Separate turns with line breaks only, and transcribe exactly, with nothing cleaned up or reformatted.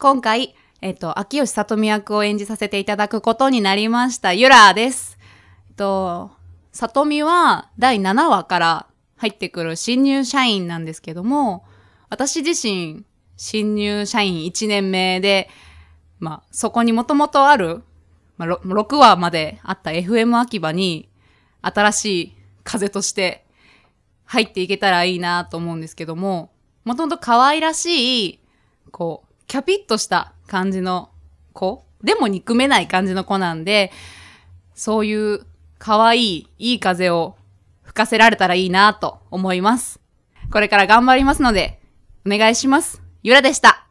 今回、えっと、秋吉さとみ役を演じさせていただくことになりました、ゆらです。えっと、さとみはだいななわから入ってくる新入社員なんですけども、私自身、新入社員いちねんめで、まあ、そこにもともとある、まあ、ろくわまであった エフエム 秋葉に、新しい風として入っていけたらいいなと思うんですけども、もともと可愛らしい、こう、キャピッとした感じの子でも憎めない感じの子なんで、そういう可愛い、いい風を吹かせられたらいいなと思います。これから頑張りますので、お願いします。ゆらでした。